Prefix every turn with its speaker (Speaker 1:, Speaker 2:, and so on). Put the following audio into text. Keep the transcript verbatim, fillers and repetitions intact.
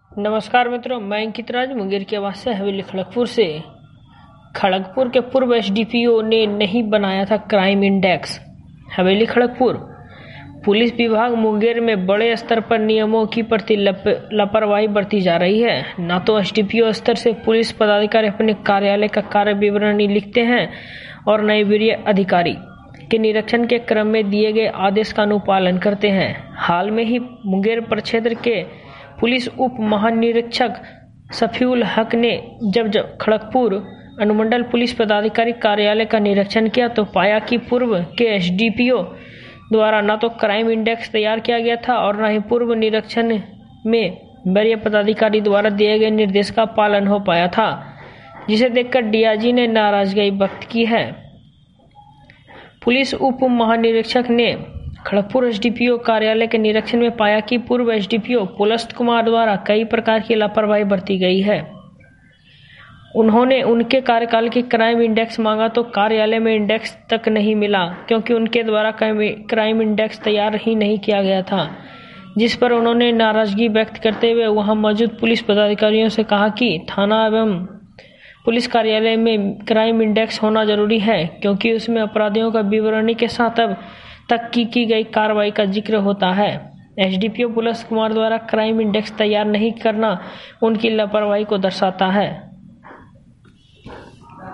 Speaker 1: नमस्कार मित्रों, मैं अंकित राज मुंगेर की आवाज से हवेली खड़गपुर से। खड़गपुर के पूर्व एसडीपीओ ने नहीं बनाया था crime index. Haveli Kharagpur police विभाग मुंगेर में बड़े स्तर पर नियमों की प्रति लापरवाही बरती जा रही है। न तो एसडीपीओ स्तर से पुलिस पदाधिकारी अपने कार्यालय का कार्य विवरणी लिखते हैं और न ही वरीय अधिकारी के निरीक्षण के क्रम में दिए गए आदेश का अनुपालन करते हैं। हाल में ही मुंगेर प्रक्षेत्र के पुलिस उप महानिरीक्षक शफीउल हक ने जब जब खड़गपुर अनुमंडल पुलिस पदाधिकारी कार्यालय का निरीक्षण किया तो पाया कि पूर्व के एसडीपीओ द्वारा न तो क्राइम इंडेक्स तैयार किया गया था और न ही पूर्व निरीक्षण में वरीय पदाधिकारी द्वारा दिए गए निर्देश का पालन हो पाया था, जिसे देखकर डीआईजी ने नाराजगी व्यक्त की है। पुलिस उप महानिरीक्षक ने खड़गपुर एसडीपीओ कार्यालय के निरीक्षण में पाया कि पूर्व एसडीपीओ पुलस्त कुमार द्वारा कई प्रकार की लापरवाही बरती गई है। उन्होंने उनके कार्यकाल की क्राइम इंडेक्स मांगा तो कार्यालय में इंडेक्स तक नहीं मिला, क्योंकि उनके द्वारा क्राइम इंडेक्स तैयार ही नहीं किया गया था, जिस पर उन्होंने नाराजगी व्यक्त करते हुए वहां मौजूद पुलिस पदाधिकारियों से कहा कि थाना एवं पुलिस कार्यालय में क्राइम इंडेक्स होना जरूरी है, क्योंकि उसमें अपराधियों का विवरणी के साथ अब तक की की गई कार्रवाई का जिक्र होता है। एसडीपीओ पुलस्त कुमार द्वारा क्राइम इंडेक्स तैयार नहीं करना उनकी लापरवाही को दर्शाता है।